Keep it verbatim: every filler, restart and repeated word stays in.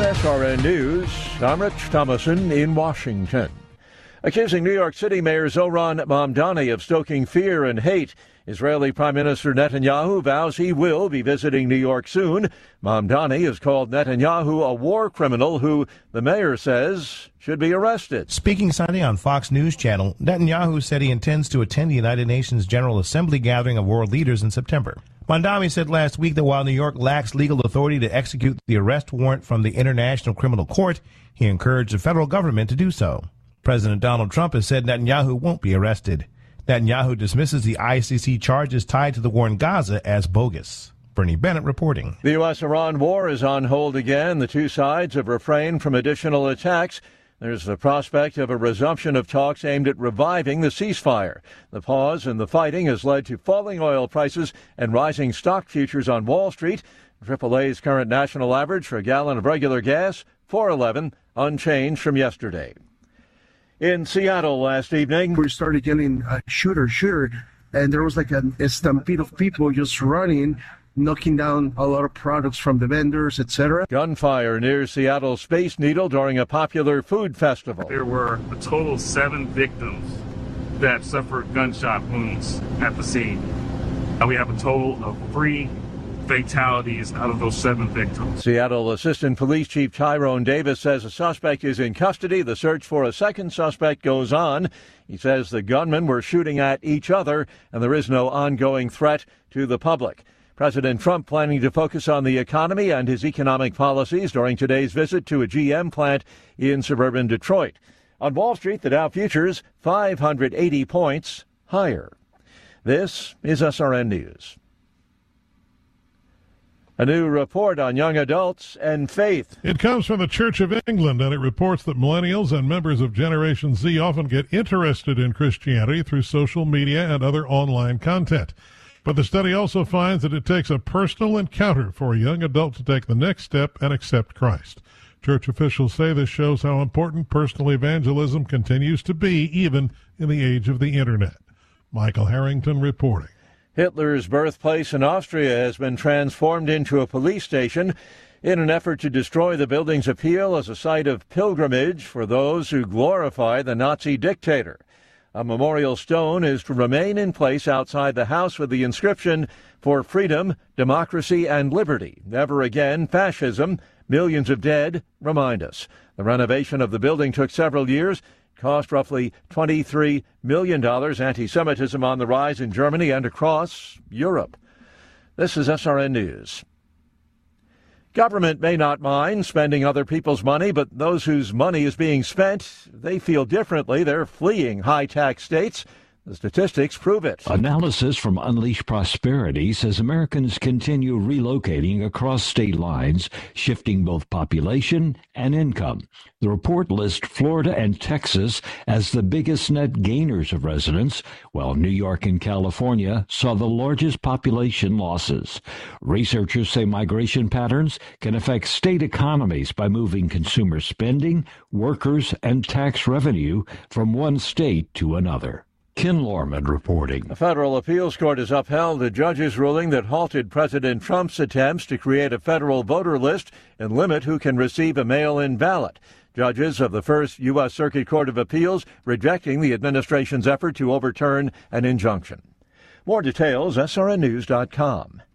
S R N News, I'm Rich Thomason in Washington. Accusing New York City Mayor Zohran Mamdani of stoking fear and hate, Israeli Prime Minister Netanyahu vows he will be visiting New York soon. Mamdani has called Netanyahu a war criminal who, the mayor says, should be arrested. Speaking Sunday on Fox News Channel, Netanyahu said he intends to attend the United Nations General Assembly gathering of world leaders in September. Mamdani said last week that while New York lacks legal authority to execute the arrest warrant from the International Criminal Court, he encouraged the federal government to do so. President Donald Trump has said Netanyahu won't be arrested. Netanyahu dismisses the I C C charges tied to the war in Gaza as bogus. Bernie Bennett reporting. The U S Iran war is on hold again. The two sides have refrained from additional attacks. There's the prospect of a resumption of talks aimed at reviving the ceasefire. The pause in the fighting has led to falling oil prices and rising stock futures on Wall Street. triple A's current national average for a gallon of regular gas, four eleven, unchanged from yesterday. In Seattle last evening, we started getting uh, shooter, shooter, and there was like a, a stampede of people just running, knocking down a lot of products from the vendors, et cetera. Gunfire near Seattle's Space Needle during a popular food festival. There were a total of seven victims that suffered gunshot wounds at the scene. And we have a total of three fatalities out of those seven victims. Seattle Assistant Police Chief Tyrone Davis says a suspect is in custody. The search for a second suspect goes on. He says the gunmen were shooting at each other and there is no ongoing threat to the public. President Trump planning to focus on the economy and his economic policies during today's visit to a G M plant in suburban Detroit. On Wall Street, the Dow futures five hundred eighty points higher. This is S R N News. A new report on young adults and faith. It comes from the Church of England, and it reports that millennials and members of Generation Z often get interested in Christianity through social media and other online content. But the study also finds that it takes a personal encounter for a young adult to take the next step and accept Christ. Church officials say this shows how important personal evangelism continues to be, even in the age of the Internet. Michael Harrington reporting. Hitler's birthplace in Austria has been transformed into a police station in an effort to destroy the building's appeal as a site of pilgrimage for those who glorify the Nazi dictator. A memorial stone is to remain in place outside the house with the inscription, "For freedom, democracy, and liberty. Never again fascism. Millions of dead remind us." The renovation of the building took several years. Cost roughly twenty-three million dollars. Anti-Semitism on the rise in Germany and across Europe. This is S R N News. Government may not mind spending other people's money, but those whose money is being spent, they feel differently. They're fleeing high-tax states. The statistics prove it. Analysis from Unleash Prosperity says Americans continue relocating across state lines, shifting both population and income. The report lists Florida and Texas as the biggest net gainers of residents, while New York and California saw the largest population losses. Researchers say migration patterns can affect state economies by moving consumer spending, workers, and tax revenue from one state to another. Ken Lorman reporting. The federal appeals court has upheld a judge's ruling that halted President Trump's attempts to create a federal voter list and limit who can receive a mail-in ballot. Judges of the First U S Circuit Court of Appeals rejecting the administration's effort to overturn an injunction. More details, S R N news dot com.